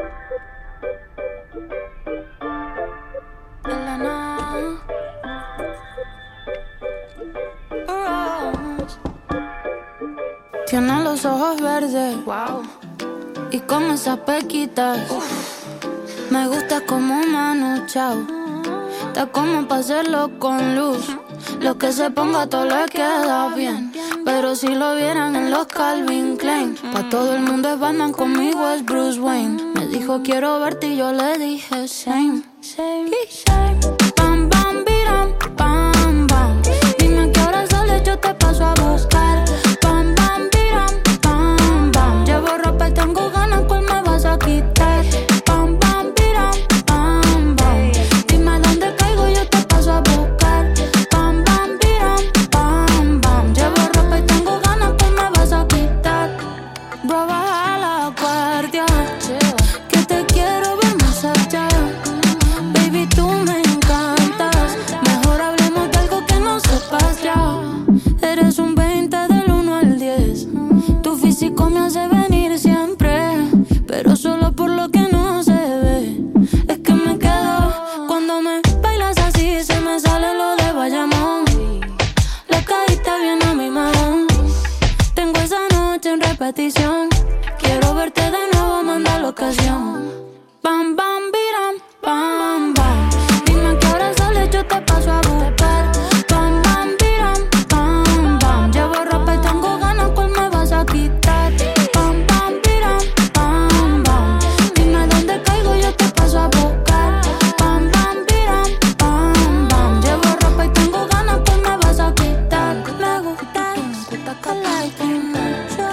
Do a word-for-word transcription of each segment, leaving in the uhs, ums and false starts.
Tiene los ojos verdes, wow, y con esas pequitas, uf. Me gusta como Manu Chao. Está como pa' hacerlo con luz. Lo que se ponga todo le queda bien. Pero si lo vieran en los Calvin Klein, pa' todo el mundo es Batman, conmigo es Bruce Wayne. Me dijo quiero verte y yo le dije same, same, same. Bam, bam, biram, bam, bam. Dime a qué hora sales, yo te paso a buscar. Bam, bam, biram, bam, bam. Llevo ropa y tengo ganas, ¿cuál me vas a quitar? Bam, bam, biram, bam, bam. Dime dónde caigo, yo te paso a buscar. Bam, bam, biram, bam, bam. Llevo ropa y tengo ganas, ¿cuál me vas a quitar? Bro, baja la guardia, que te quiero ver más allá. Baby, tú me encantas. Mejor hablemos de algo que no sepas ya. Eres un veinte del uno al diez. Tu físico me hace venir siempre, pero solo por lo que no se ve. Es que me quedo cuando me bailas así, se me sale lo de Bayamón. Le caíste bien a mi mamón. Tengo esa noche en repetición. Quiero verte de nuevo, manda la ocasión. Bam, bam, biram, bam, bam. Dime a qué hora sales, yo te paso a buscar. Bam, bam, biram, bam, bam. Llevo ropa y tengo ganas, ¿cuál me vas a quitar? Bam, bam, biram, bam, bam. Dime dónde caigo, yo te paso a buscar. Bam, bam, biram, bam, bam. Llevo ropa y tengo ganas, ¿cuál me vas a quitar? Me gustas, I like you mucho.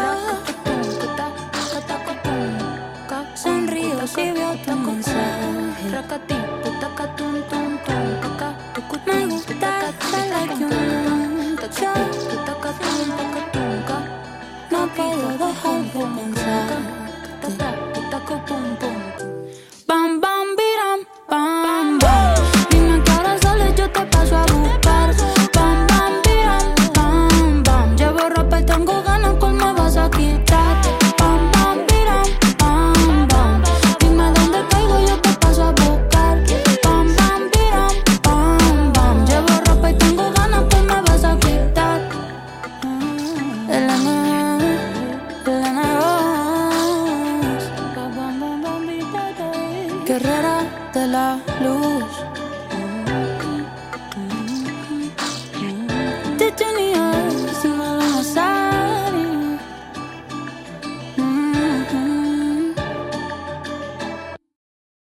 Sonrío si veo tu mensaje. Me gusta, I like you mucho. No puedo dejar de pensar. Bam, bam, biram, bam, bam. Dime a qué hora sales, yo te paso a buscar. Bam, bam, biram, bam, bam. Llevo ropa y tengo ganas, ¿cuál me vas a quitar? Bam, bam, biram, bam, bam. Dime dónde caigo, yo te paso a buscar. Bam, bam, biram, bam, bam. Llevo ropa y tengo ganas, ¿cuál me vas a quitar? Elena, Elena Rose, guerrera de la luz.